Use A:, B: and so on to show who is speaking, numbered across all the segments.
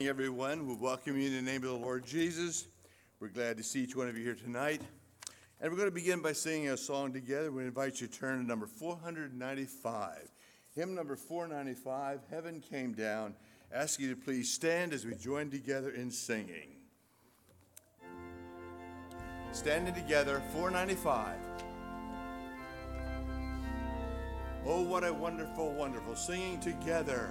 A: Everyone, we welcome you in the name of the Lord Jesus. We're glad to see each one of you here tonight. And we're going to begin by singing a song together. We invite you to turn to number 495. Hymn number 495, Heaven Came Down. Ask you to please stand as we join together in singing. Standing together, 495. Oh, what a wonderful, wonderful singing together.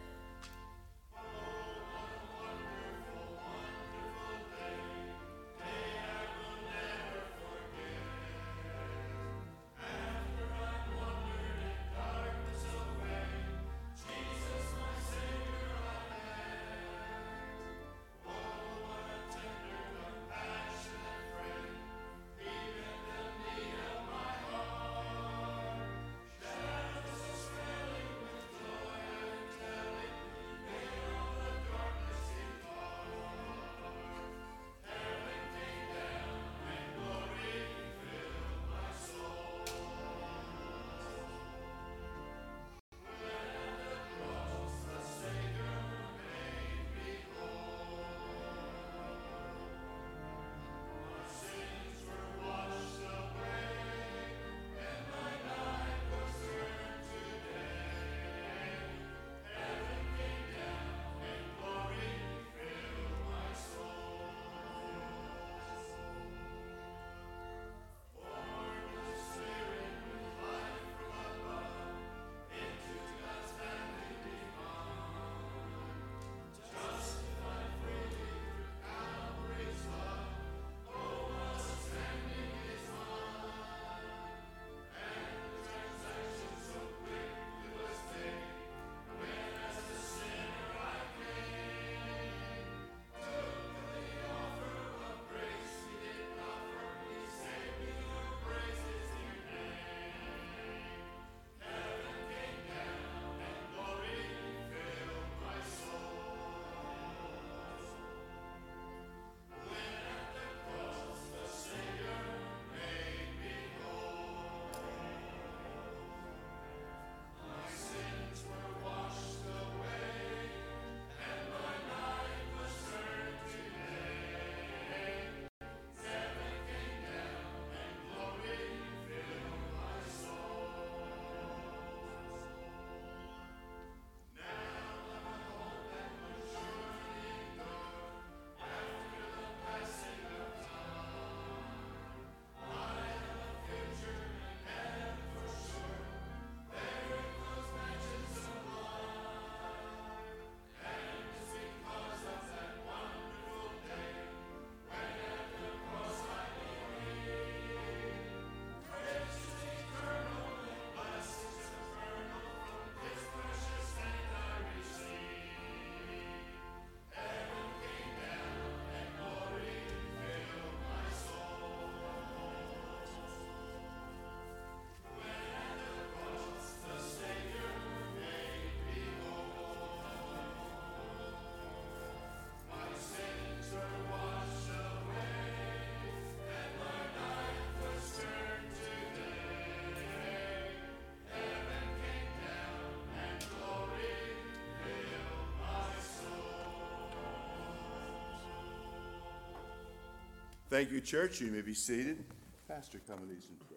A: Thank you, church. You may be seated. Pastor, come and lead us in prayer.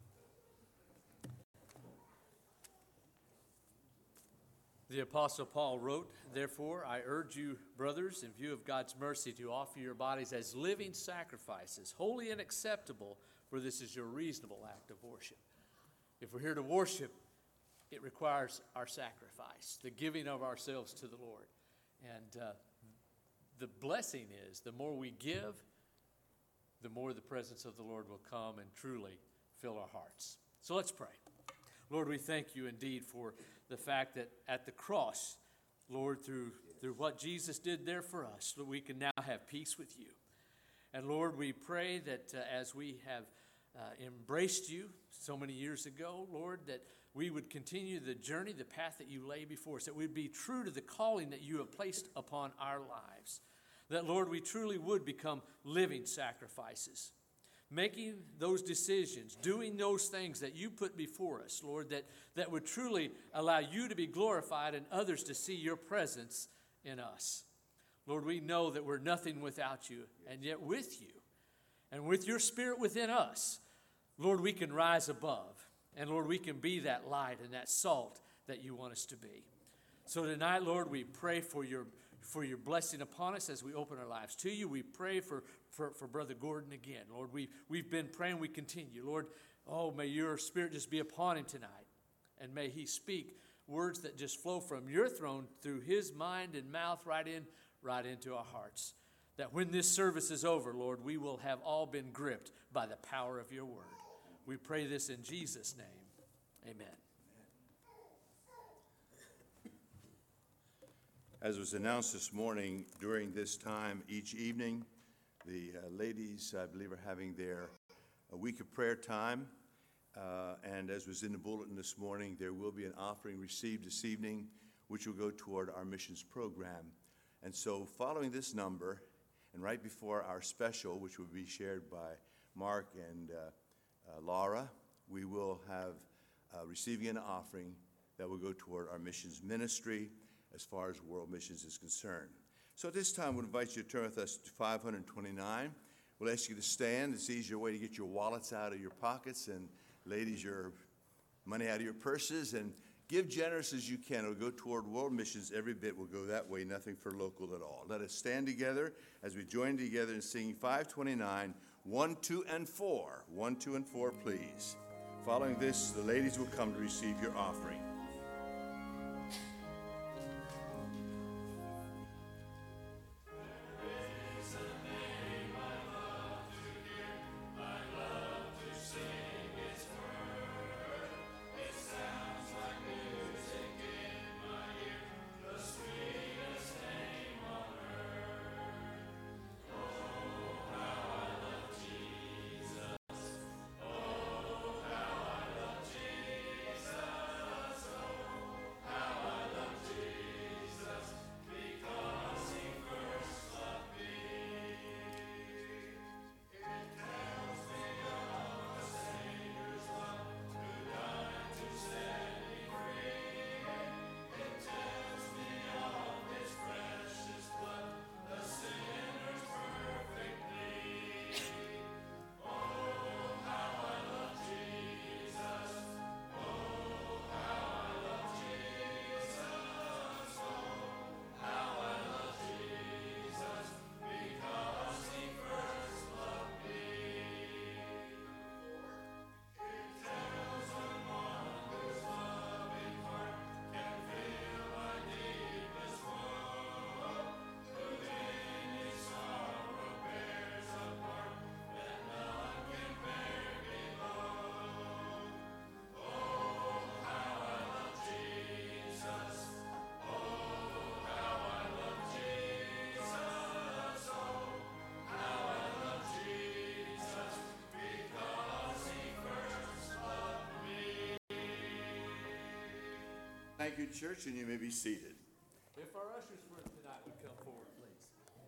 B: The Apostle Paul wrote, "Therefore, I urge you, brothers, in view of God's mercy, to offer your bodies as living sacrifices, holy and acceptable, for this is your reasonable act of worship." If we're here to worship, it requires our sacrifice, the giving of ourselves to the Lord. And the blessing is, the more we give, the more the presence of the Lord will come and truly fill our hearts. So let's pray. Lord, we thank you indeed for the fact that at the cross, Lord, through what Jesus did there for us, that we can now have peace with you. And Lord, we pray that as we have embraced you so many years ago, Lord, that we would continue the journey, the path that you lay before us, that we'd be true to the calling that you have placed upon our lives. That, Lord, we truly would become living sacrifices, making those decisions, doing those things that you put before us, Lord, that would truly allow you to be glorified and others to see your presence in us. Lord, we know that we're nothing without you, and yet with you, and with your Spirit within us, Lord, we can rise above. And Lord, we can be that light and that salt that you want us to be. So tonight, Lord, we pray for your blessing upon us as we open our lives to you. We pray for Brother Gordon again. Lord, we've been praying, we continue. Lord, oh, may your Spirit just be upon him tonight. And may he speak words that just flow from your throne through his mind and mouth right into our hearts. That when this service is over, Lord, we will have all been gripped by the power of your word. We pray this in Jesus' name. Amen.
A: As was announced this morning, during this time each evening, the ladies, I believe, are having their week of prayer time. And as was in the bulletin this morning, there will be an offering received this evening, which will go toward our missions program. And so following this number, and right before our special, which will be shared by Mark and Laura, we will have receiving an offering that will go toward our missions ministry as far as world missions is concerned. So at this time, we'll invite you to turn with us to 529. We'll ask you to stand. It's an easier way to get your wallets out of your pockets, and ladies, your money out of your purses, and give generous as you can. It'll go toward world missions. Every bit will go that way, nothing for local at all. Let us stand together as we join together in singing 529, 1, 2, and 4. 1, 2, and 4, please. Following this, the ladies will come to receive your offering. Thank you, church, and you may be seated.
B: If our ushers for tonight would come forward, please.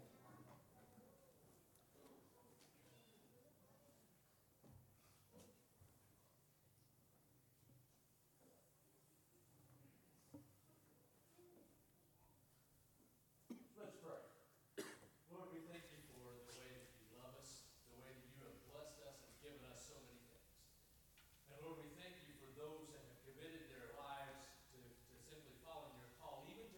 B: Let's pray. Lord, we thank you for the way that you love us, the way that you have blessed us and given us so many things. And Lord, we thank you for those that have committed their lives to simply following your call, even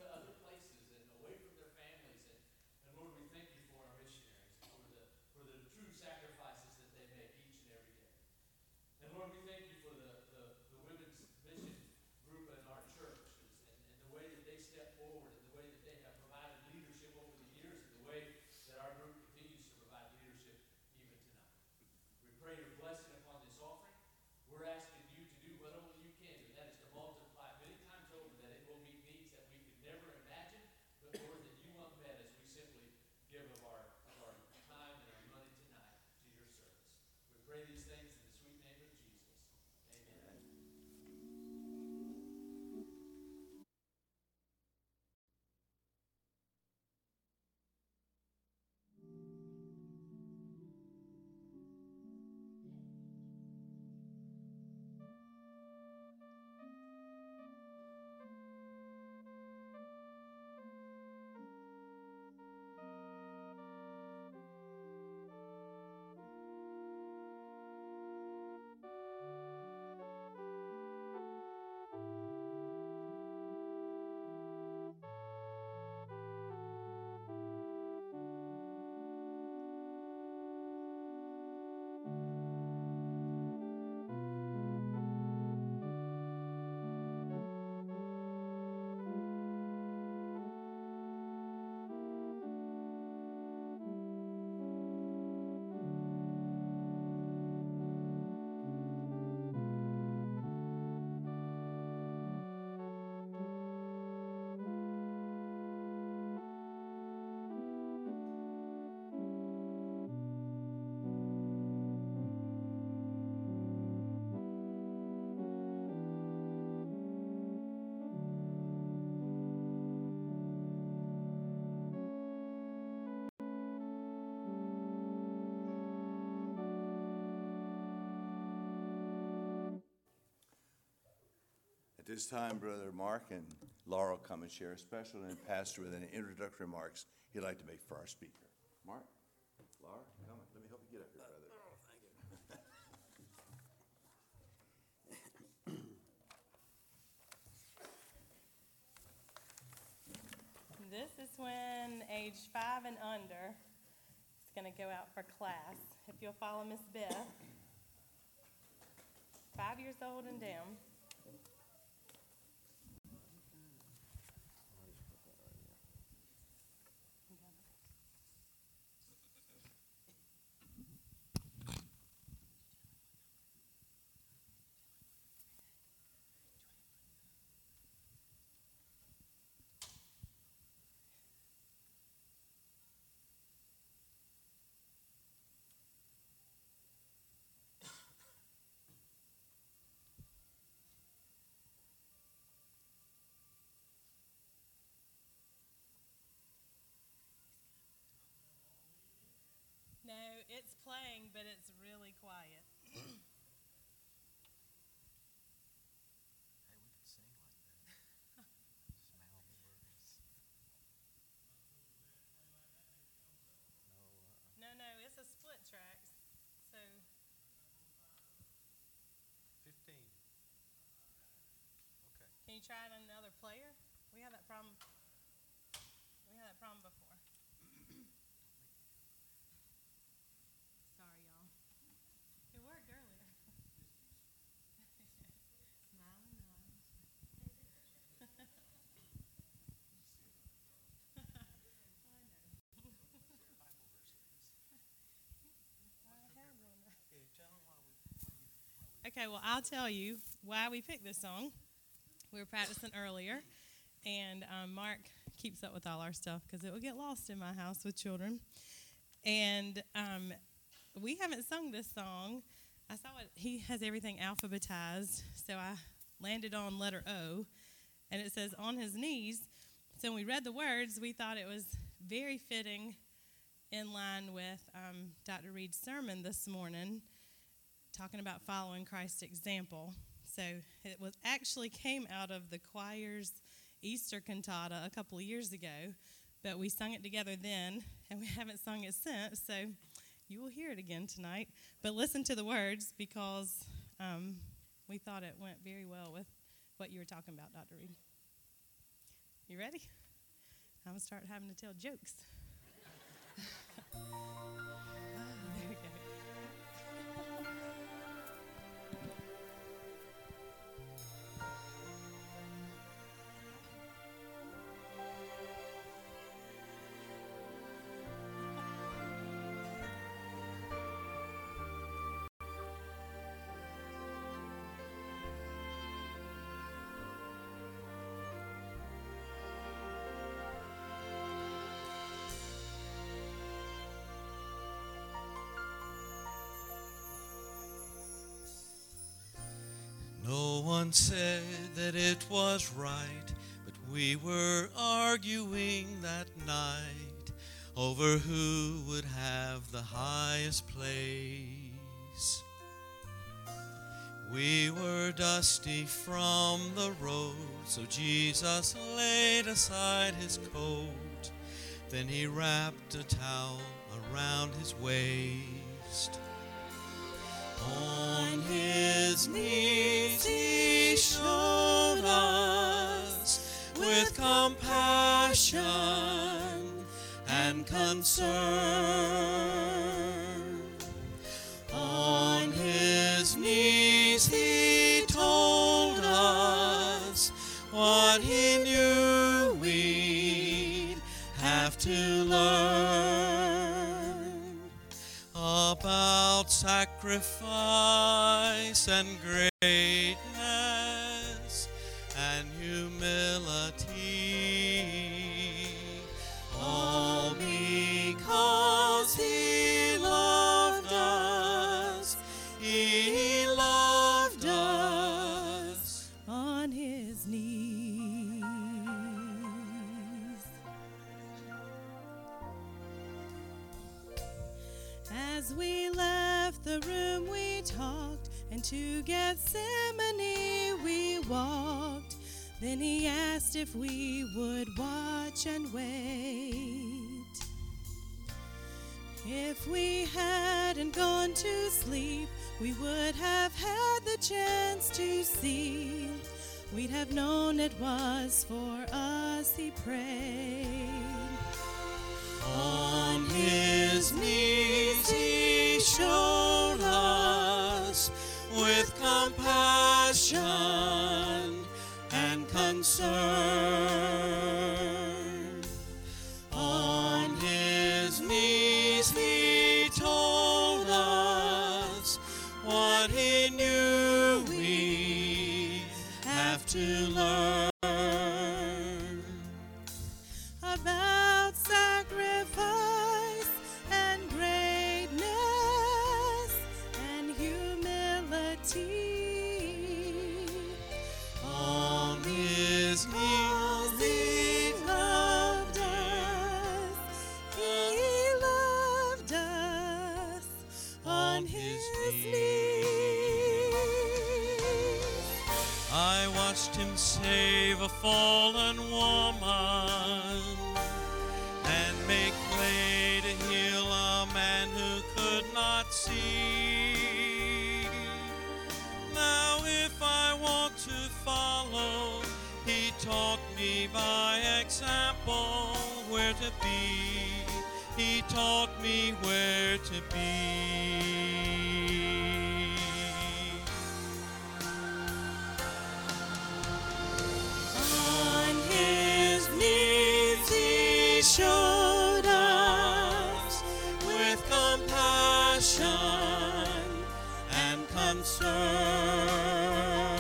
A: At this time, Brother Mark and Laura will come and share a special and pastor with any introductory remarks he'd like to make for our speaker. Mark, Laura, come on. Let me help you get up here, brother.
C: This is when age 5 and under is going to go out for class. If you'll follow Miss Beth, 5 years old and down. No, it's playing, but it's really quiet.
D: Hey, we could sing like that. Just mouth the words.
C: No, it's a split track. So
D: 15. Okay.
C: can you try it on another player? We had that problem. Before. Sorry, y'all. It worked earlier. Smiling eyes. Okay, well, I'll tell you why we picked this song. We were practicing earlier, and Mark keeps up with all our stuff because it will get lost in my house with children. And we haven't sung this song. I saw it. He has everything alphabetized, so I landed on letter O, and it says, on his knees. So when we read the words, we thought it was very fitting in line with Dr. Reed's sermon this morning, talking about following Christ's example. So it was actually came out of the choir's Easter cantata a couple of years ago, but we sung it together then, and we haven't sung it since, so you will hear it again tonight. But listen to the words, because we thought it went very well with what you were talking about, Dr. Reed. You ready? I'm going to start having to tell jokes. There we go.
D: No one said that it was right, but we were arguing that night over who would have the highest place. We were dusty from the road, so Jesus laid aside his coat. Then he wrapped a towel around his waist. On his knees he showed us with compassion and concern. On his knees he told us what he knew we'd have to learn about sacrifice and greatness and humility, all because he loved us. He loved us
C: On his knees. As we left the room, we talked and to Gethsemane we walked. Then he asked if we would watch and wait. If we hadn't gone to sleep, we would have had the chance to see. We'd have known it was for us he prayed.
D: On his knees he showed us with compassion and concern. On his knees he told us what he knew we have to learn
C: About sacrifice and greatness and humility.
D: on his knees.
C: He loved us. He loved us on his knees.
D: I watched him save a fallen woman and make way to heal a man who could not see. Now if I want to follow, he taught me by example where to be. He taught me where to be.
C: On his knees he showed us
D: With compassion and concern.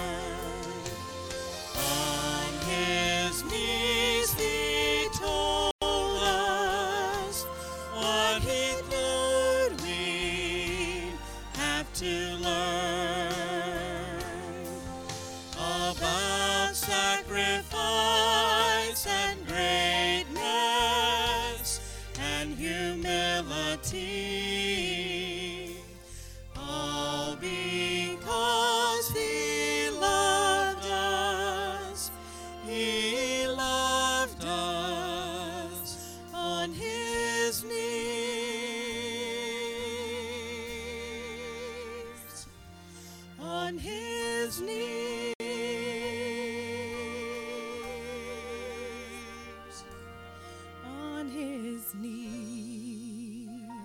D: On his knees he told us what he thought we have to learn about sacrifice and greatness and humility, all because he loved us. He loved us on his knees. On his knees. On his knees.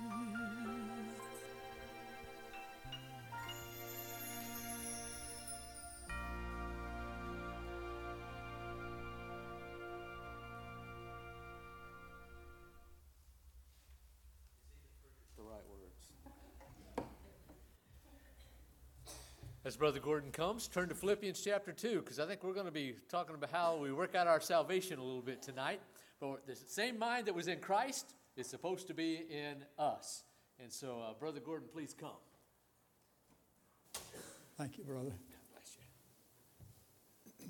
B: The right words. As Brother Gordon comes, turn to Philippians chapter 2, because I think we're going to be talking about how we work out our salvation a little bit tonight. But the same mind that was in Christ is supposed to be in us. And so, Brother Gordon, please come.
E: Thank you, brother.
B: Bless you.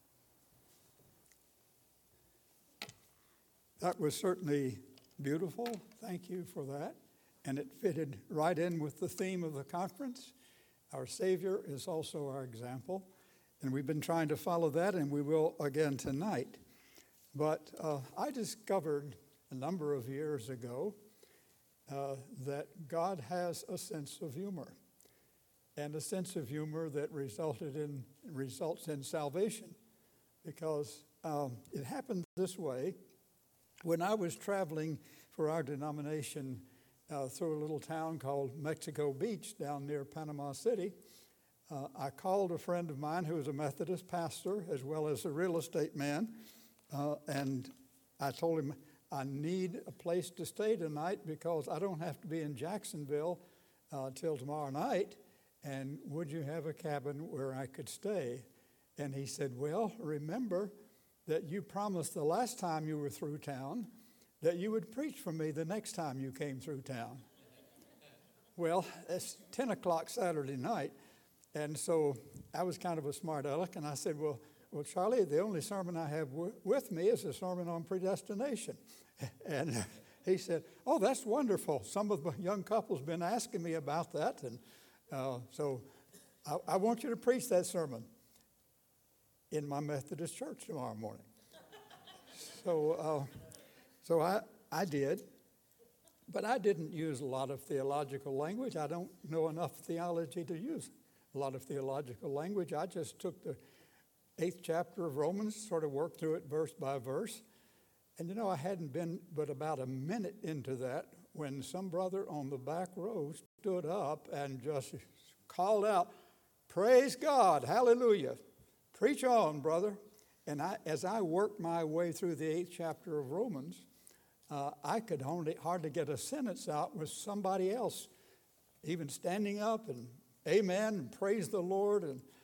E: That was certainly beautiful. Thank you for that. And it fitted right in with the theme of the conference. Our Savior is also our example. And we've been trying to follow that, and we will again tonight. But I discovered a number of years ago that God has a sense of humor, and a sense of humor that results in salvation. Because it happened this way. When I was traveling for our denomination through a little town called Mexico Beach down near Panama City, I called a friend of mine who was a Methodist pastor as well as a real estate man, and I told him, I need a place to stay tonight because I don't have to be in Jacksonville till tomorrow night, and would you have a cabin where I could stay? And he said, well, remember that you promised the last time you were through town that you would preach for me the next time you came through town. Well, it's 10 o'clock Saturday night, and so I was kind of a smart aleck, and I said, well, Charlie, the only sermon I have with me is a sermon on predestination. And he said, oh, that's wonderful. Some of the young couples been asking me about that, and so I want you to preach that sermon in my Methodist church tomorrow morning. So I did, but I didn't use a lot of theological language. I don't know enough theology to use a lot of theological language. I just took the 8th chapter of Romans, sort of worked through it verse by verse. And I hadn't been but about a minute into that when some brother on the back row stood up and just called out, "Praise God, hallelujah. Preach on, brother." And as I worked my way through the 8th chapter of Romans, I could hardly get a sentence out with somebody else even standing up and amen and praise the Lord.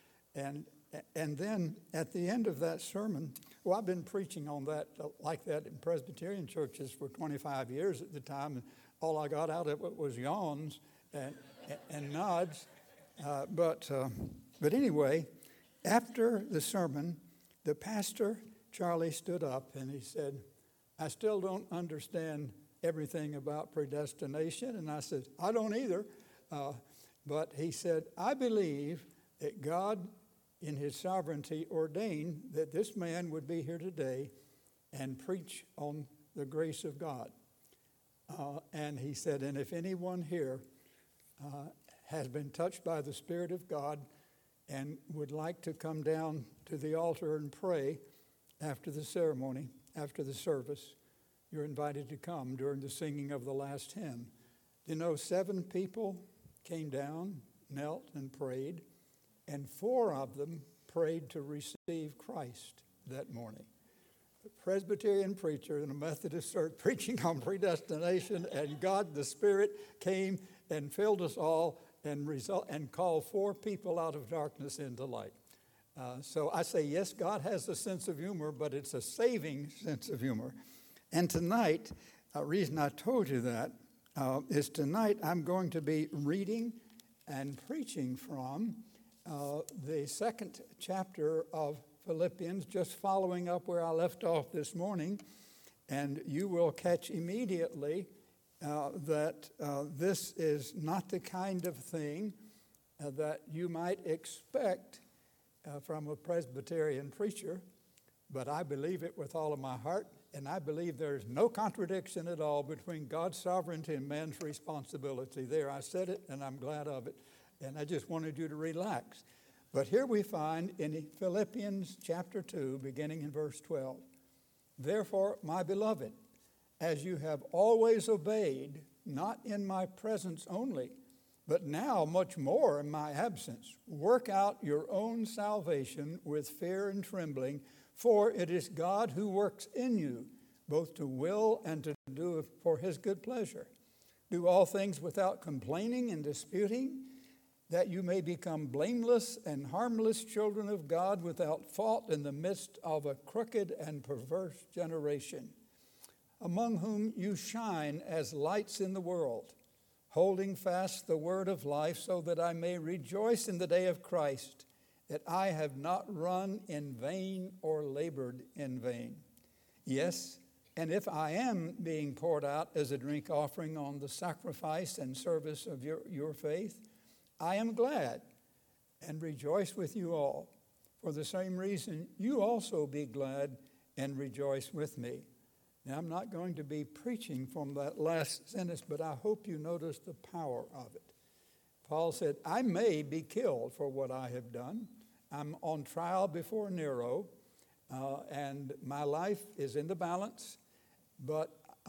E: And then at the end of that sermon, well, I've been preaching on that like that in Presbyterian churches for 25 years at the time, and all I got out of it was yawns and nods. But anyway, after the sermon, the pastor, Charlie, stood up and he said, "I still don't understand everything about predestination." And I said, "I don't either." But he said, "I believe that God, in his sovereignty, ordained that this man would be here today and preach on the grace of God." And he said, "And if anyone here has been touched by the Spirit of God and would like to come down to the altar and pray after the ceremony, after the service, you're invited to come during the singing of the last hymn." 7 people came down, knelt, and prayed, and 4 of them prayed to receive Christ that morning. A Presbyterian preacher in a Methodist church preaching on predestination, and God the Spirit came and filled us all and called 4 people out of darkness into light. So I say, yes, God has a sense of humor, but it's a saving sense of humor. And tonight, the reason I told you that is tonight I'm going to be reading and preaching from the 2nd chapter of Philippians, just following up where I left off this morning. And you will catch immediately that this is not the kind of thing that you might expect from a Presbyterian preacher, but I believe it with all of my heart, and I believe there's no contradiction at all between God's sovereignty and man's responsibility. There, I said it, and I'm glad of it, and I just wanted you to relax. But here we find in Philippians chapter 2, beginning in verse 12, "Therefore, my beloved, as you have always obeyed, not in my presence only, but now much more in my absence, work out your own salvation with fear and trembling, for it is God who works in you, both to will and to do for his good pleasure. Do all things without complaining and disputing, that you may become blameless and harmless children of God without fault in the midst of a crooked and perverse generation, among whom you shine as lights in the world, holding fast the word of life, so that I may rejoice in the day of Christ, that I have not run in vain or labored in vain. Yes, and if I am being poured out as a drink offering on the sacrifice and service of your faith, I am glad and rejoice with you all. For the same reason, you also be glad and rejoice with me." Now, I'm not going to be preaching from that last sentence, but I hope you notice the power of it. Paul said, "I may be killed for what I have done. I'm on trial before Nero, and my life is in the balance, but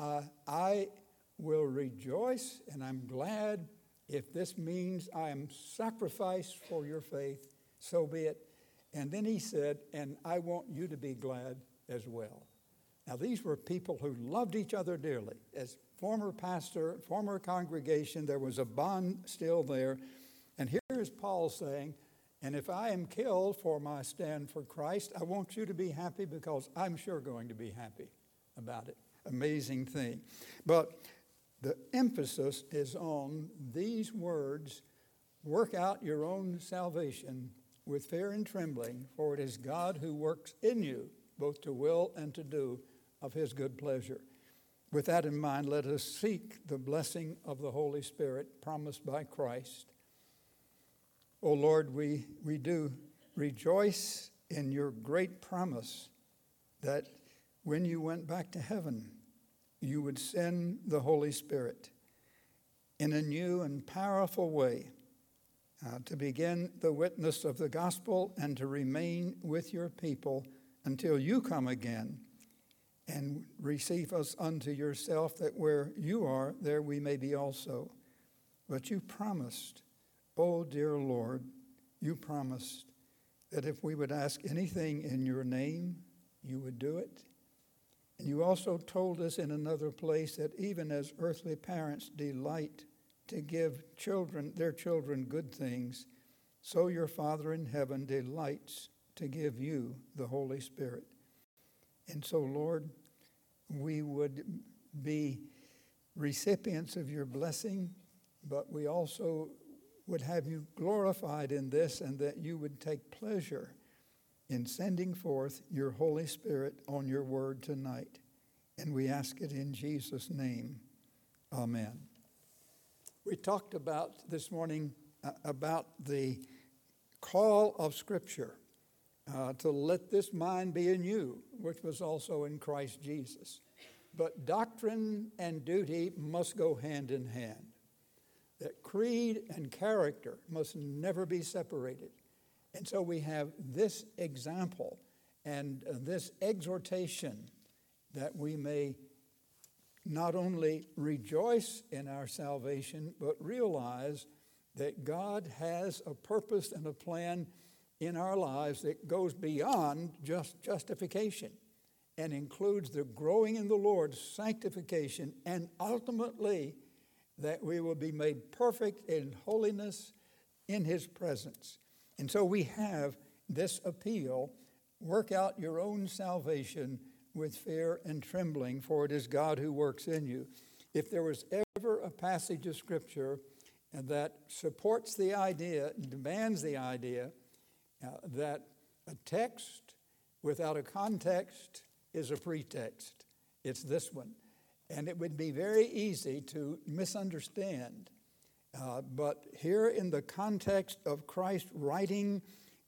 E: I will rejoice, and I'm glad. If this means I am sacrificed for your faith, so be it." And then he said, "And I want you to be glad as well." Now, these were people who loved each other dearly. As former pastor, former congregation, there was a bond still there. And here is Paul saying, "And if I am killed for my stand for Christ, I want you to be happy, because I'm sure going to be happy about it." Amazing thing. But the emphasis is on these words, "Work out your own salvation with fear and trembling, for it is God who works in you, both to will and to do of his good pleasure." With that in mind, let us seek the blessing of the Holy Spirit promised by Christ. O Lord, we do rejoice in your great promise that when you went back to heaven, you would send the Holy Spirit in a new and powerful way to begin the witness of the gospel and to remain with your people until you come again and receive us unto yourself, that where you are, there we may be also. But you promised, oh dear Lord, you promised that if we would ask anything in your name, you would do it. And you also told us in another place that even as earthly parents delight to give their children good things, so your Father in heaven delights to give you the Holy Spirit. And so, Lord, we would be recipients of your blessing, but we also would have you glorified in this, and that you would take pleasure in sending forth your Holy Spirit on your word tonight. And we ask it in Jesus' name. Amen. We talked about this morning about the call of Scripture to let this mind be in you, which was also in Christ Jesus. But doctrine and duty must go hand in hand. That creed and character must never be separated. And so we have this example and this exhortation that we may not only rejoice in our salvation, but realize that God has a purpose and a plan in our lives that goes beyond just justification and includes the growing in the Lord, sanctification, and ultimately that we will be made perfect in holiness in his presence. And so we have this appeal: work out your own salvation with fear and trembling, for it is God who works in you. If there was ever a passage of Scripture that supports the idea, demands the idea, that a text without a context is a pretext, it's this one. And it would be very easy to misunderstand. But here in the context of Christ writing,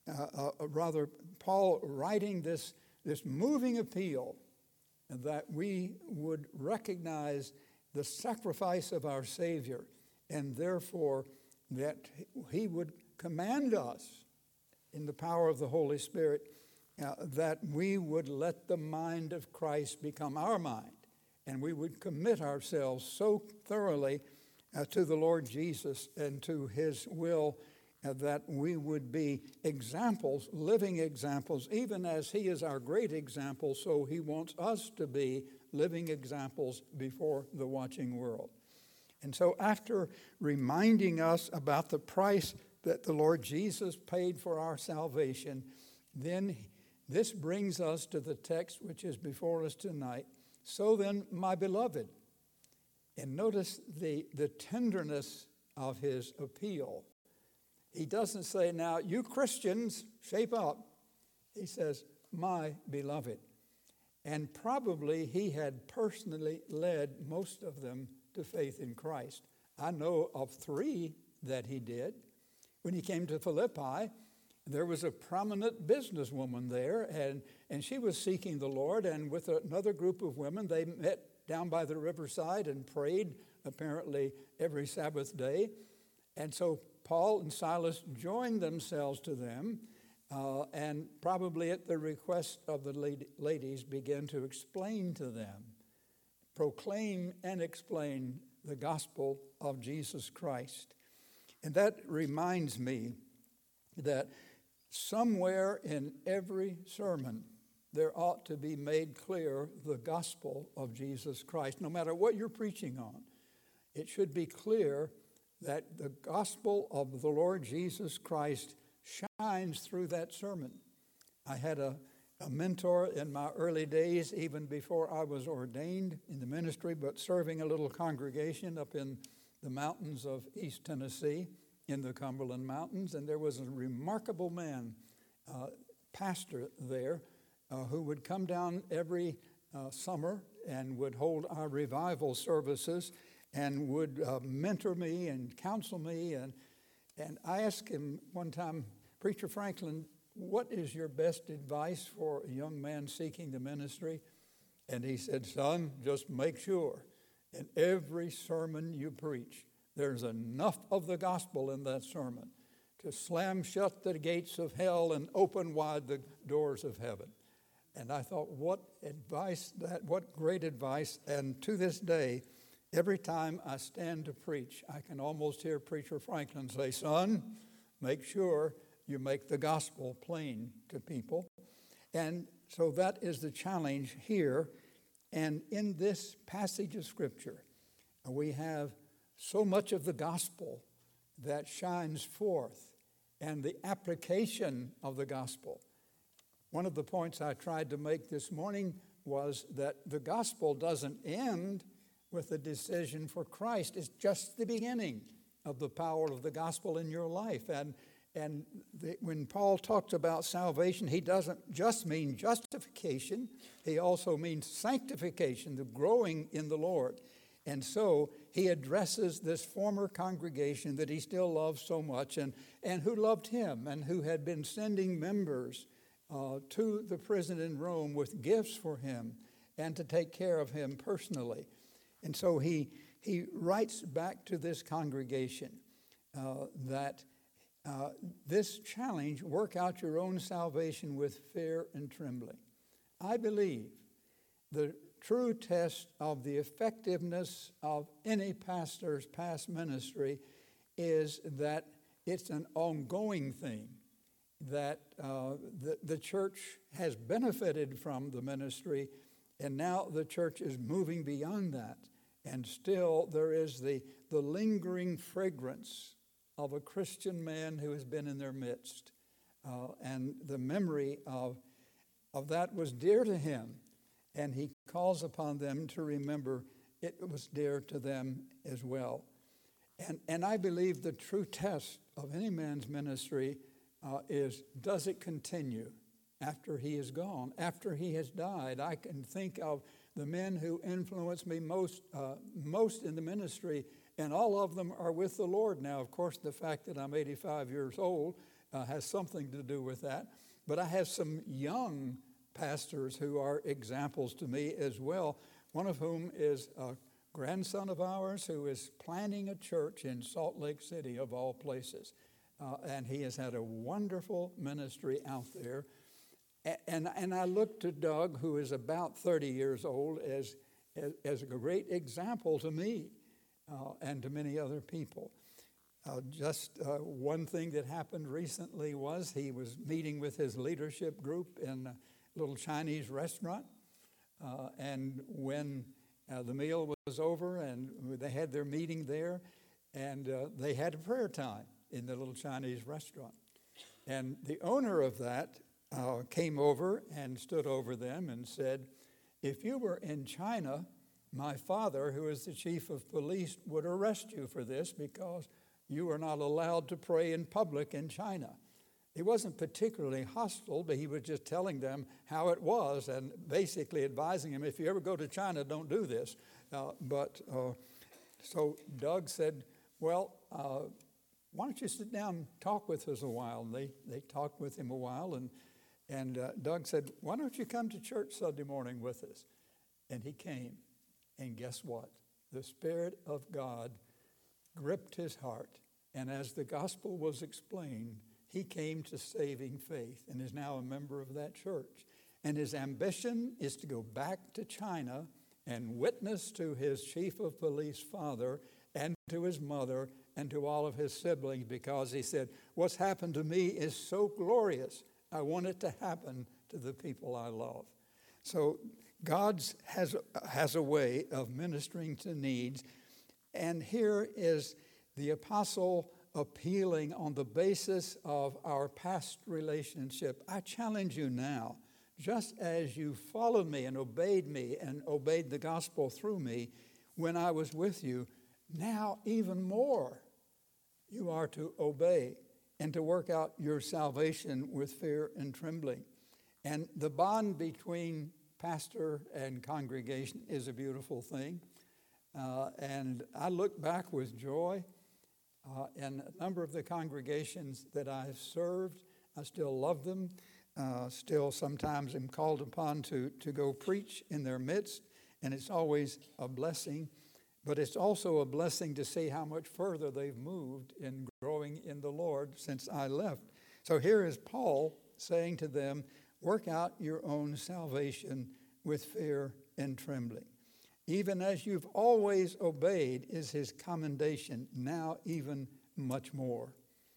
E: Paul writing this moving appeal that we would recognize the sacrifice of our Savior, and therefore that he would command us in the power of the Holy Spirit that we would let the mind of Christ become our mind, and we would commit ourselves so thoroughly to the Lord Jesus and to his will that we would be examples, living examples, even as he is our great example, so he wants us to be living examples before the watching world. And so after reminding us about the price that the Lord Jesus paid for our salvation, then this brings us to the text which is before us tonight. So then, my beloved, and notice the tenderness of his appeal. He doesn't say, now, you Christians, shape up. He says, my beloved. And probably he had personally led most of them to faith in Christ. I know of 3 that he did. When he came to Philippi, there was a prominent businesswoman there, and she was seeking the Lord, and with another group of women, they met down by the riverside and prayed, apparently, every Sabbath day. And so Paul and Silas joined themselves to them, and probably at the request of the ladies began to explain to them, proclaim and explain the gospel of Jesus Christ. And that reminds me that somewhere in every sermon there ought to be made clear the gospel of Jesus Christ. No matter what you're preaching on, it should be clear that the gospel of the Lord Jesus Christ shines through that sermon. I had a mentor in my early days, even before I was ordained in the ministry, but serving a little congregation up in the mountains of East Tennessee, in the Cumberland Mountains, and there was a remarkable man, pastor there, who would come down every summer and would hold our revival services and would mentor me and counsel me. And I asked him one time, Preacher Franklin, what is your best advice for a young man seeking the ministry? And he said, son, just make sure in every sermon you preach, there's enough of the gospel in that sermon to slam shut the gates of hell and open wide the doors of heaven. And I thought, what great advice. And to this day, every time I stand to preach, I can almost hear Preacher Franklin say, son, make sure you make the gospel plain to people. And so that is the challenge here. And in this passage of Scripture, we have so much of the gospel that shines forth and the application of the gospel. One of the points I tried to make this morning was that the gospel doesn't end with the decision for Christ. It's just the beginning of the power of the gospel in your life. When Paul talks about salvation, he doesn't just mean justification. He also means sanctification, the growing in the Lord. And so he addresses this former congregation that he still loves so much and who loved him and who had been sending members to the prison in Rome with gifts for him and to take care of him personally. And so he writes back to this congregation that this challenge, work out your own salvation with fear and trembling. I believe the true test of the effectiveness of any pastor's past ministry is that it's an ongoing thing, that the church has benefited from the ministry, and now the church is moving beyond that. And still there is the lingering fragrance of a Christian man who has been in their midst. And the memory of that was dear to him. And he calls upon them to remember it was dear to them as well. And I believe the true test of any man's ministry is, does it continue after he is gone, after he has died? I can think of the men who influenced me most in the ministry, and all of them are with the Lord now. Of course, the fact that I'm 85 years old has something to do with that. But I have some young pastors who are examples to me as well, one of whom is a grandson of ours who is planning a church in Salt Lake City, of all places. And he has had a wonderful ministry out there. And I look to Doug, who is about 30 years old, as a great example to me and to many other people. One thing that happened recently was he was meeting with his leadership group in a little Chinese restaurant. And when the meal was over and they had their meeting there, and they had a prayer time in the little Chinese restaurant. And the owner of that came over and stood over them and said, if you were in China, my father, who is the chief of police, would arrest you for this because you are not allowed to pray in public in China. He wasn't particularly hostile, but he was just telling them how it was and basically advising them, if you ever go to China, don't do this. So Doug said, well, why don't you sit down and talk with us a while? And they talked with him a while, and Doug said, why don't you come to church Sunday morning with us? And he came, and guess what? The Spirit of God gripped his heart, and as the gospel was explained, he came to saving faith and is now a member of that church. And his ambition is to go back to China and witness to his chief of police father and to his mother and to all of his siblings, because he said, what's happened to me is so glorious. I want it to happen to the people I love. So God has a way of ministering to needs. And here is the apostle appealing on the basis of our past relationship. I challenge you now, just as you followed me and obeyed the gospel through me when I was with you, now even more you are to obey and to work out your salvation with fear and trembling. And the bond between pastor and congregation is a beautiful thing. And I look back with joy And a number of the congregations that I've served, I still love them. Still sometimes am called upon to go preach in their midst, and it's always a blessing. But it's also a blessing to see how much further they've moved in growing in the Lord since I left. So here is Paul saying to them, work out your own salvation with fear and trembling. Even as you've always obeyed is his commendation, now even much more.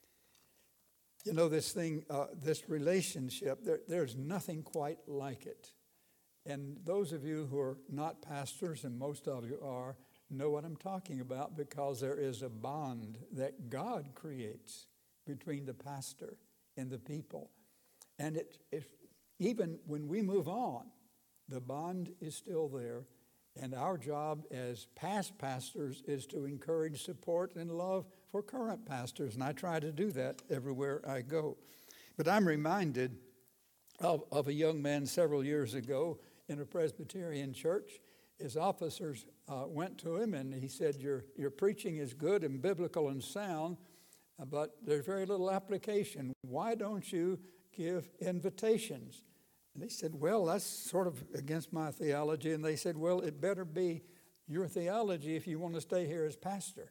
E: You know, this thing, this relationship, there's nothing quite like it. And those of you who are not pastors, and most of you are, know what I'm talking about, because there is a bond that God creates between the pastor and the people. And it even when we move on, the bond is still there. And our job as past pastors is to encourage, support, and love for current pastors. And I try to do that everywhere I go. But I'm reminded of a young man several years ago in a Presbyterian church. His officers went to him and he said, your preaching is good and biblical and sound, but there's very little application. Why don't you give invitations? And they said, well, that's sort of against my theology. And they said, well, it better be your theology if you want to stay here as pastor.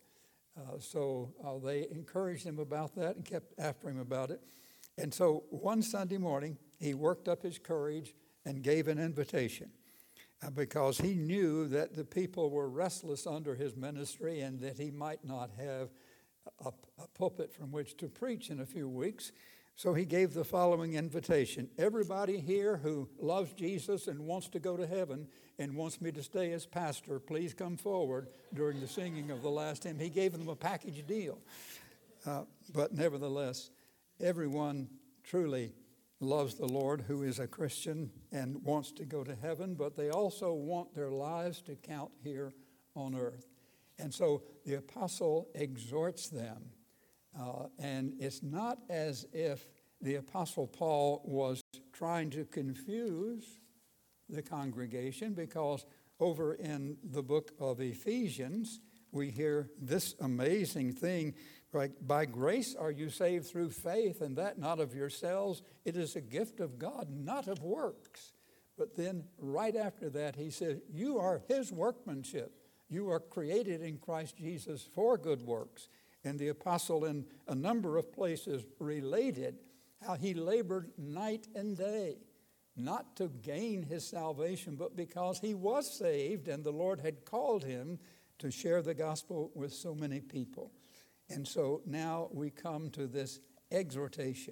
E: So they encouraged him about that and kept after him about it. And so one Sunday morning, he worked up his courage and gave an invitation because he knew that the people were restless under his ministry and that he might not have a pulpit from which to preach in a few weeks. So he gave the following invitation. Everybody here who loves Jesus and wants to go to heaven and wants me to stay as pastor, please come forward during the singing of the last hymn. He gave them a package deal. But nevertheless, everyone truly loves the Lord who is a Christian and wants to go to heaven, but they also want their lives to count here on earth. And so the apostle exhorts them. And it's not as if the Apostle Paul was trying to confuse the congregation, because over in the book of Ephesians, we hear this amazing thing. By grace are you saved through faith, and that not of yourselves. It is a gift of God, not of works. But then right after that, he says, you are his workmanship. You are created in Christ Jesus for good works. And the apostle in a number of places related how he labored night and day, not to gain his salvation, but because he was saved and the Lord had called him to share the gospel with so many people. And so now we come to this exhortation.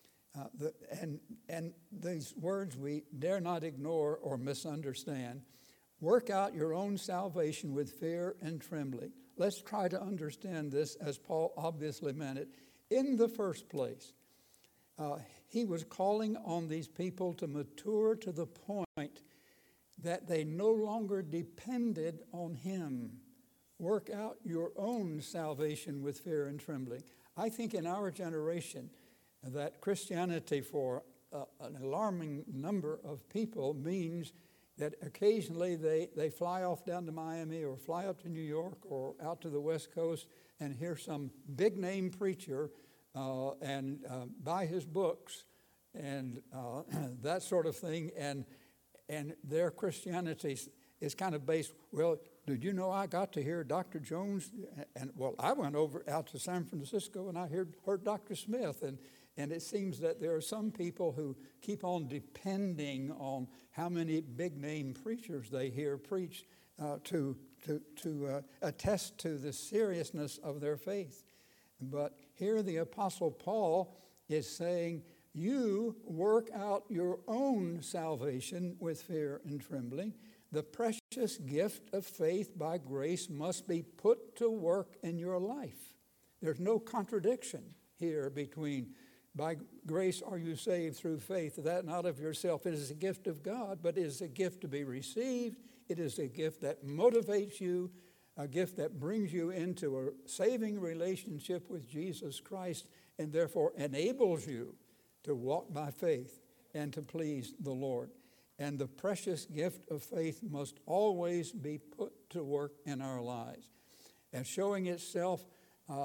E: And these words we dare not ignore or misunderstand. Work out your own salvation with fear and trembling. Let's try to understand this as Paul obviously meant it. In the first place, he was calling on these people to mature to the point that they no longer depended on him. Work out your own salvation with fear and trembling. I think in our generation that Christianity for an alarming number of people means that occasionally they fly off down to Miami or fly up to New York or out to the West Coast and hear some big-name preacher and buy his books and that sort of thing. And their Christianity is kind of based, well, did you know I got to hear Dr. Jones? And well, I went out to San Francisco and I heard Dr. Smith. And it seems that there are some people who keep on depending on how many big-name preachers they hear preach to attest to the seriousness of their faith. But here the Apostle Paul is saying, you work out your own salvation with fear and trembling. The precious gift of faith by grace must be put to work in your life. There's no contradiction here between by grace are you saved through faith, that not of yourself. It is a gift of God, but it is a gift to be received. It is a gift that motivates you, a gift that brings you into a saving relationship with Jesus Christ, and therefore enables you to walk by faith and to please the Lord. And the precious gift of faith must always be put to work in our lives. And showing itself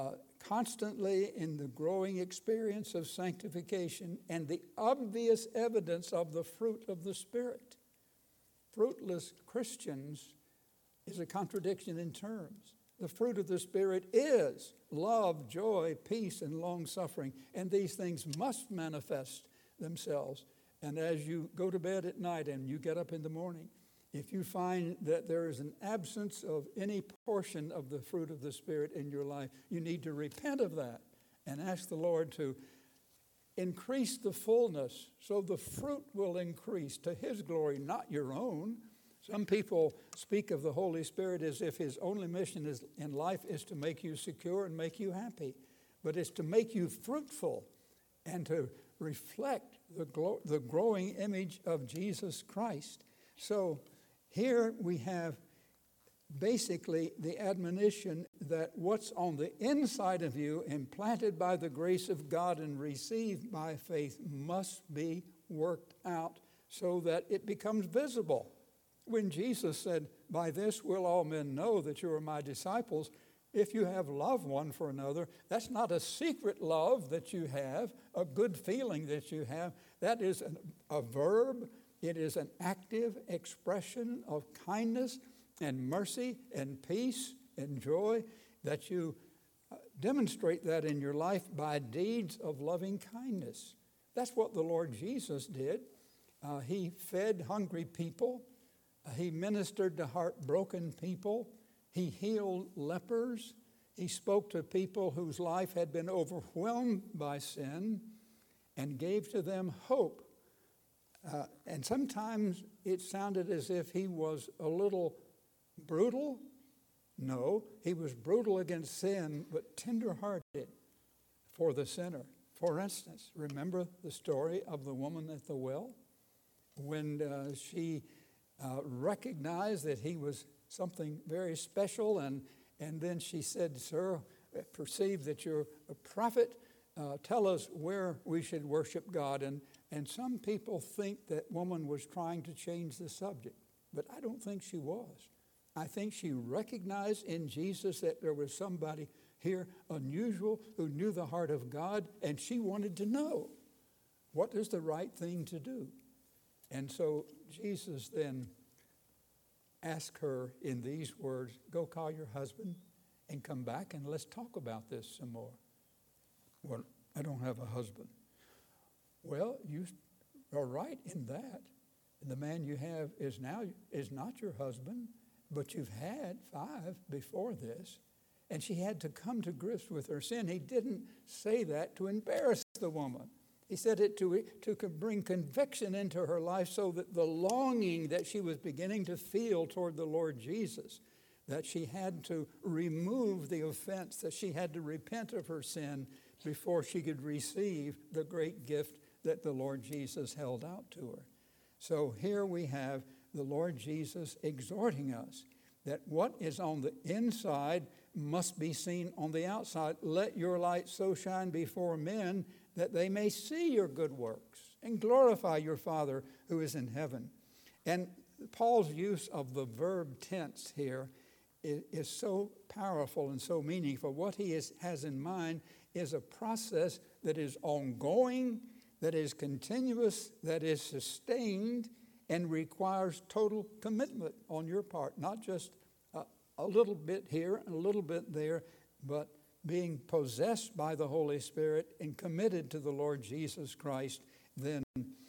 E: constantly in the growing experience of sanctification and the obvious evidence of the fruit of the Spirit. Fruitless Christians is a contradiction in terms. The fruit of the Spirit is love, joy, peace, and long-suffering, and these things must manifest themselves. And as you go to bed at night and you get up in the morning, if you find that there is an absence of any portion of the fruit of the Spirit in your life, you need to repent of that and ask the Lord to increase the fullness so the fruit will increase to His glory, not your own. Some people speak of the Holy Spirit as if His only mission in life is to make you secure and make you happy. But it's to make you fruitful and to reflect the growing image of Jesus Christ. So here we have basically the admonition that what's on the inside of you, implanted by the grace of God and received by faith, must be worked out so that it becomes visible. When Jesus said, "By this will all men know that you are my disciples," if you have love one for another, that's not a secret love that you have, a good feeling that you have. That is a verb. It is an active expression of kindness and mercy and peace and joy, that you demonstrate that in your life by deeds of loving kindness. That's what the Lord Jesus did. He fed hungry people. He ministered to heartbroken people. He healed lepers. He spoke to people whose life had been overwhelmed by sin and gave to them hope. And sometimes it sounded as if he was a little brutal. No, he was brutal against sin, but tender-hearted for the sinner. For instance, remember the story of the woman at the well? When she recognized that he was something very special, and then she said, "Sir, perceive that you're a prophet. Tell us where we should worship God." And some people think that woman was trying to change the subject, but I don't think she was. I think she recognized in Jesus that there was somebody here unusual who knew the heart of God, and she wanted to know what is the right thing to do. And so Jesus then asked her in these words, "Go call your husband and come back and let's talk about this some more." "Well, I don't have a husband." "Well, you are right in that. The man you have is not your husband, but you've had 5 before this." And she had to come to grips with her sin. He didn't say that to embarrass the woman. He said it to bring conviction into her life so that the longing that she was beginning to feel toward the Lord Jesus, that she had to remove the offense, that she had to repent of her sin before she could receive the great gift that the Lord Jesus held out to her. So here we have the Lord Jesus exhorting us that what is on the inside must be seen on the outside. "Let your light so shine before men that they may see your good works and glorify your Father who is in heaven." And Paul's use of the verb tense here is so powerful and so meaningful. What he has in mind is a process that is ongoing, that is continuous, that is sustained, and requires total commitment on your part. Not just a little bit here and a little bit there, but being possessed by the Holy Spirit and committed to the Lord Jesus Christ, then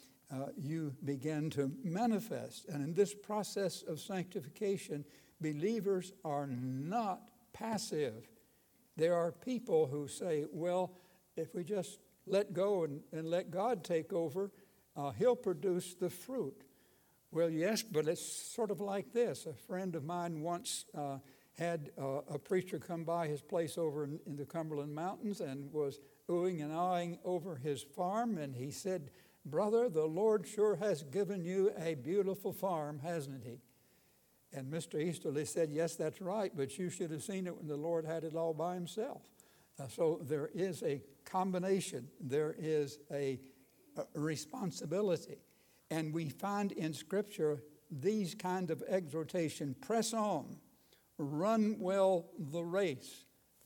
E: you begin to manifest. And in this process of sanctification, believers are not passive. There are people who say, "Well, if we just let go and let God take over, He'll produce the fruit." Well, yes, but it's sort of like this. A friend of mine once had a preacher come by his place over in the Cumberland Mountains and was oohing and aahing over his farm, and he said, "Brother, the Lord sure has given you a beautiful farm, hasn't He?" And Mr. Easterly said, "Yes, that's right, but you should have seen it when the Lord had it all by Himself." So there is a combination. There is a responsibility. And we find in Scripture these kind of exhortation: press on, run well the race,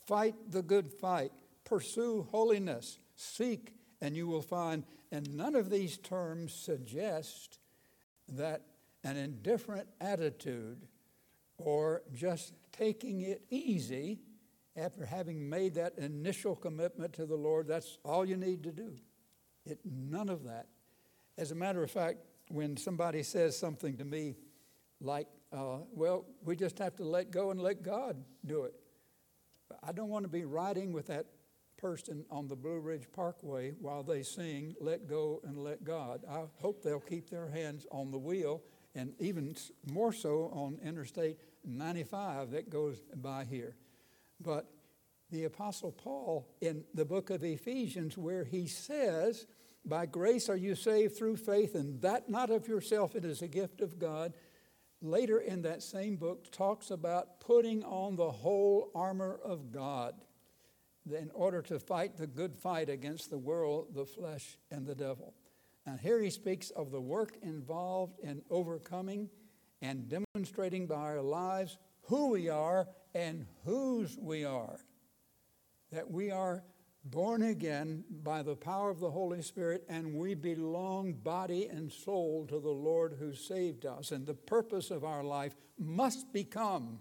E: Fight the good fight. Pursue holiness. Seek, and you will find. And none of these terms suggest that an indifferent attitude or just taking it easy after having made that initial commitment to the Lord, that's all you need to do. None of that. As a matter of fact, when somebody says something to me like, well, we just have to let go and let God do it. I don't want to be riding with that person on the Blue Ridge Parkway while they sing, Let Go and Let God. I hope they'll keep their hands on the wheel, and even more so on Interstate 95 that goes by here. But the Apostle Paul in the book of Ephesians, where he says, by grace are you saved through faith, and that not of yourself, it is a gift of God. Later in that same book talks about putting on the whole armor of God in order to fight the good fight against the world, the flesh, and the devil. And here he speaks of the work involved in overcoming and demonstrating by our lives who we are and whose we are. That we are born again by the power of the Holy Spirit, and we belong body and soul to the Lord who saved us. And the purpose of our life must become,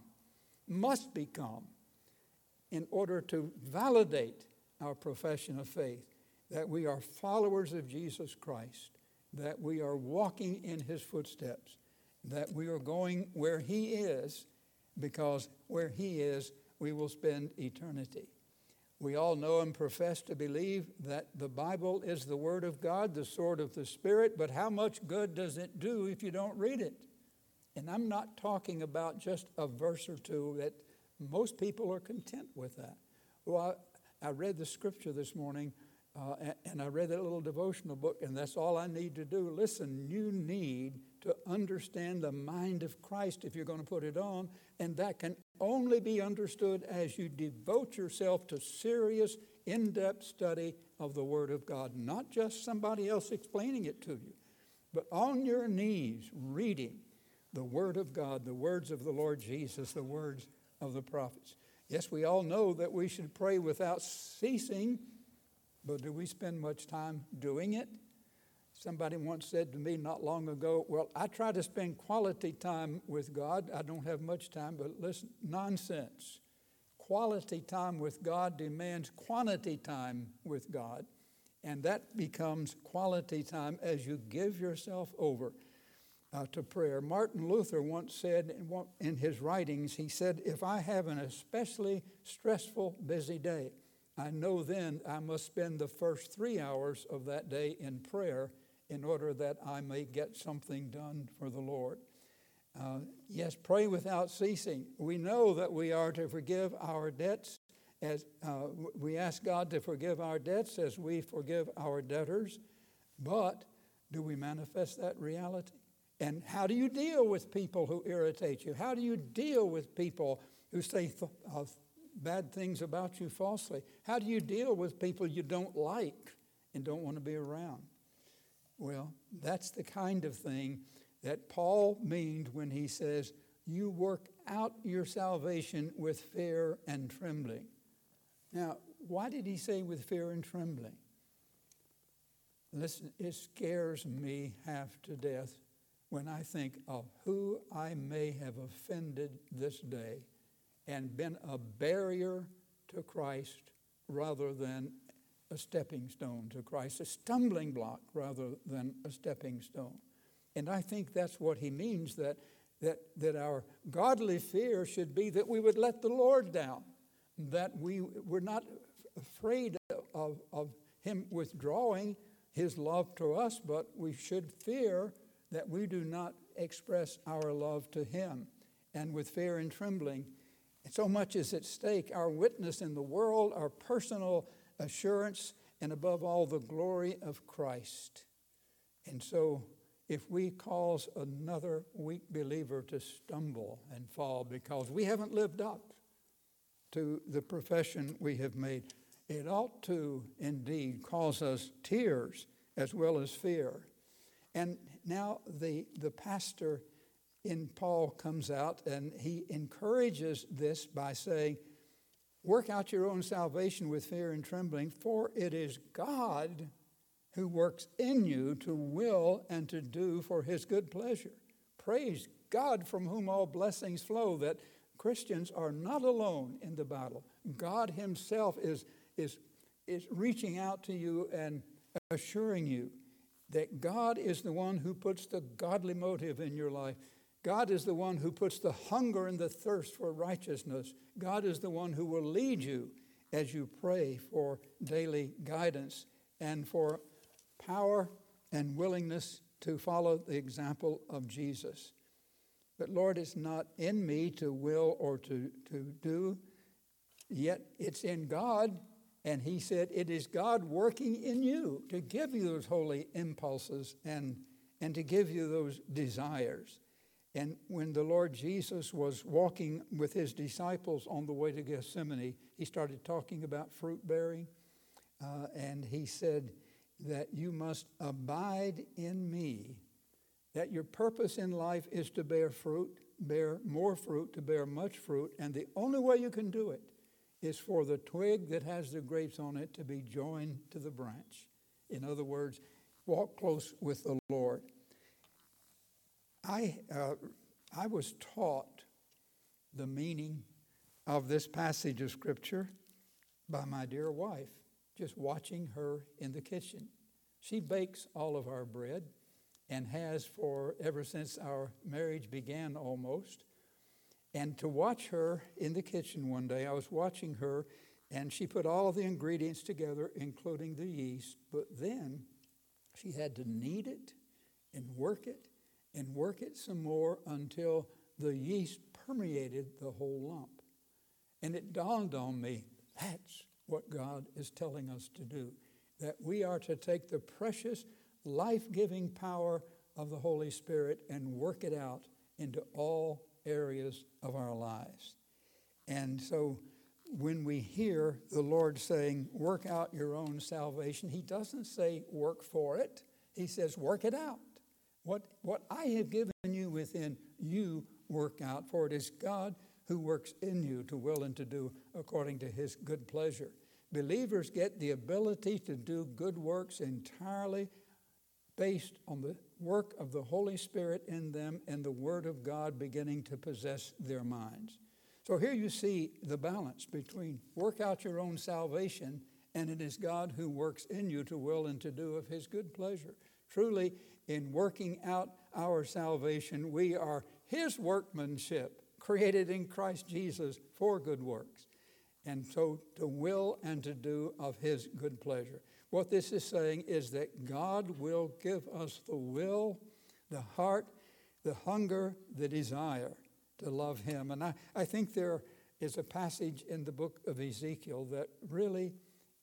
E: in order to validate our profession of faith, that we are followers of Jesus Christ, that we are walking in his footsteps, that we are going where he is, because where he is, we will spend eternity. We all know and profess to believe that the Bible is the Word of God, the sword of the Spirit, but how much good does it do if you don't read it? And I'm not talking about just a verse or two that most people are content with that. Well, I read the scripture this morning, and I read that little devotional book, and that's all I need to do. Listen, you need to understand the mind of Christ if you're going to put it on, and that can only be understood as you devote yourself to serious, in-depth study of the Word of God, not just somebody else explaining it to you, but on your knees reading the Word of God, the words of the Lord Jesus, the words of the prophets. Yes, we all know that we should pray without ceasing, but do we spend much time doing it? Somebody once said to me not long ago, well, I try to spend quality time with God. I don't have much time, but listen, nonsense. Quality time with God demands quantity time with God, and that becomes quality time as you give yourself over to prayer. Martin Luther once said in his writings, he said, if I have an especially stressful, busy day, I know then I must spend the first 3 hours of that day in prayer in order that I may get something done for the Lord. Yes, pray without ceasing. We know that we are to forgive our debts as we ask God to forgive our debts as we forgive our debtors. But do we manifest that reality? And how do you deal with people who irritate you? How do you deal with people who say bad things about you falsely? How do you deal with people you don't like and don't want to be around? Well, that's the kind of thing that Paul means when he says, you work out your salvation with fear and trembling. Now, why did he say with fear and trembling? Listen, it scares me half to death when I think of who I may have offended this day and been a barrier to Christ rather than a stepping stone to Christ, a stumbling block rather than a stepping stone. And I think that's what he means, that our godly fear should be that we would let the Lord down, that we're not afraid of him withdrawing his love to us, but we should fear that we do not express our love to him. And with fear and trembling, so much is at stake, our witness in the world, our personal assurance, and above all, the glory of Christ. And so, if we cause another weak believer to stumble and fall because we haven't lived up to the profession we have made, it ought to indeed cause us tears as well as fear. And now the pastor in Paul comes out and he encourages this by saying, Work out your own salvation with fear and trembling, for it is God who works in you to will and to do for his good pleasure. Praise God, from whom all blessings flow, that Christians are not alone in the battle. God himself is reaching out to you and assuring you that God is the one who puts the godly motive in your life. God is the one who puts the hunger and the thirst for righteousness. God is the one who will lead you as you pray for daily guidance and for power and willingness to follow the example of Jesus. But Lord, it's not in me to will or to do, yet it's in God. And he said, it is God working in you to give you those holy impulses and to give you those desires. And when the Lord Jesus was walking with his disciples on the way to Gethsemane, he started talking about fruit bearing. And he said that you must abide in me, that your purpose in life is to bear fruit, bear more fruit, to bear much fruit. And the only way you can do it is for the twig that has the grapes on it to be joined to the branch. In other words, walk close with the Lord. I was taught the meaning of this passage of Scripture by my dear wife, just watching her in the kitchen. She bakes all of our bread and has for ever since our marriage began almost. And to watch her in the kitchen one day, I was watching her, and she put all of the ingredients together, including the yeast, but then she had to knead it and work it some more until the yeast permeated the whole lump. And it dawned on me, that's what God is telling us to do, that we are to take the precious, life-giving power of the Holy Spirit and work it out into all areas of our lives. And so when we hear the Lord saying, work out your own salvation, he doesn't say work for it. He says, work it out. What I have given you within you, work out, for it is God who works in you to will and to do according to his good pleasure. Believers get the ability to do good works entirely based on the work of the Holy Spirit in them and the Word of God beginning to possess their minds. So here you see the balance between work out your own salvation, and it is God who works in you to will and to do of his good pleasure. Truly, in working out our salvation, we are his workmanship, created in Christ Jesus for good works, and so to will and to do of his good pleasure. What this is saying is that God will give us the will, the heart, the hunger, the desire to love him. And I think there is a passage in the book of Ezekiel that really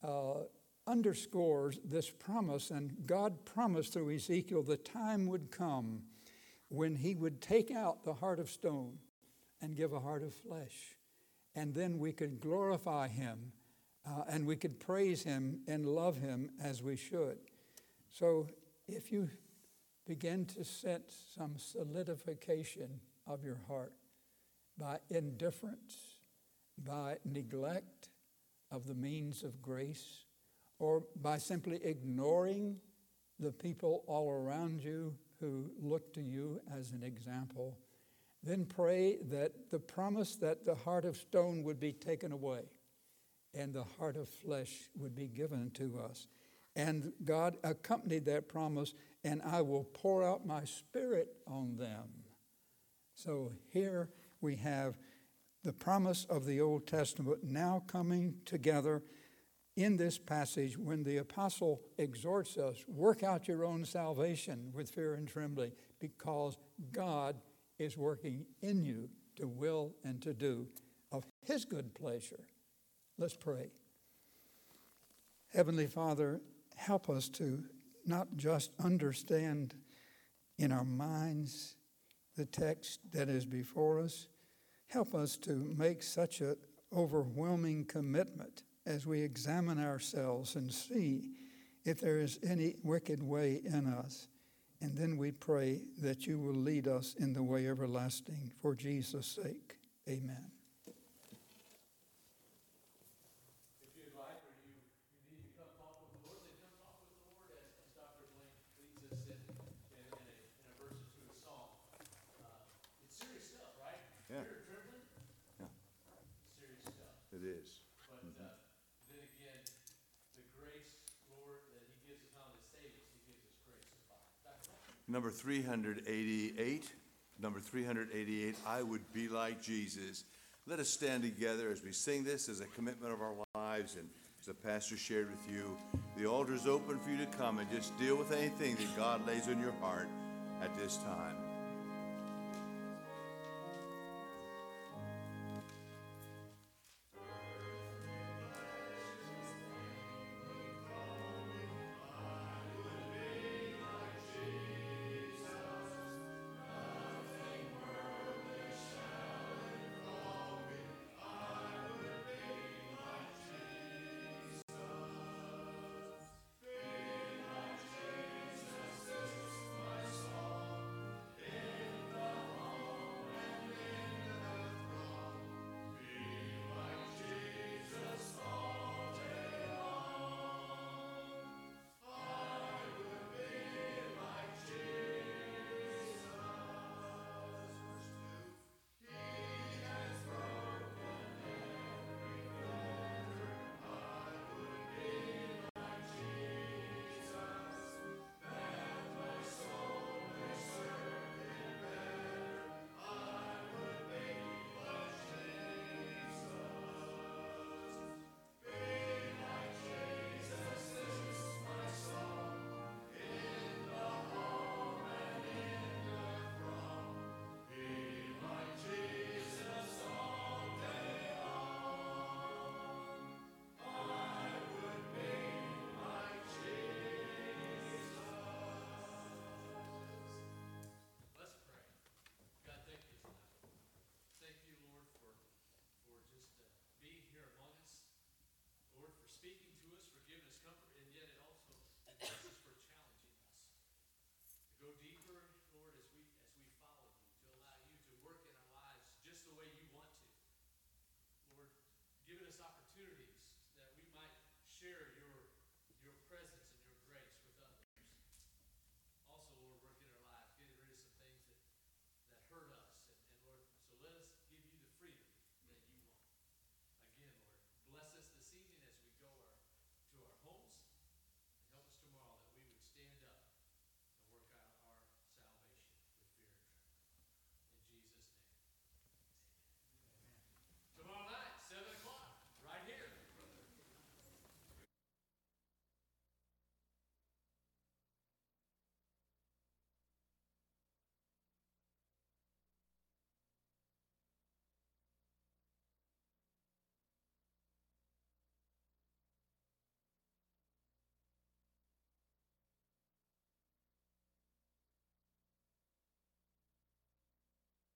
E: underscores this promise. And God promised through Ezekiel the time would come when he would take out the heart of stone and give a heart of flesh. And then we could glorify him and we could praise him and love him as we should. So if you begin to sense some solidification of your heart by indifference, by neglect of the means of grace, or by simply ignoring the people all around you who look to you as an example, then pray that the promise that the heart of stone would be taken away and the heart of flesh would be given to us. And God accompanied that promise, and I will pour out my Spirit on them. So here we have the promise of the Old Testament now coming together in this passage when the apostle exhorts us, work out your own salvation with fear and trembling, because God is working in you to will and to do of his good pleasure. Let's pray. Heavenly Father, help us to not just understand in our minds the text that is before us. Help us to make such an overwhelming commitment as we examine ourselves and see if there is any wicked way in us. And then we pray that you will lead us in the way everlasting for Jesus' sake. Amen.
A: Number 388. Number 388, I Would Be Like Jesus. Let us stand together as we sing this as a commitment of our lives, and as the pastor shared with you, the altar is open for you to come and just deal with anything that God lays on your heart at this time.
B: Speaking to us, for giving us comfort, and yet it also is for challenging us to go deeper, Lord, as we follow you, to allow you to work in our lives just the way you want to. Lord, giving us opportunities that we might share your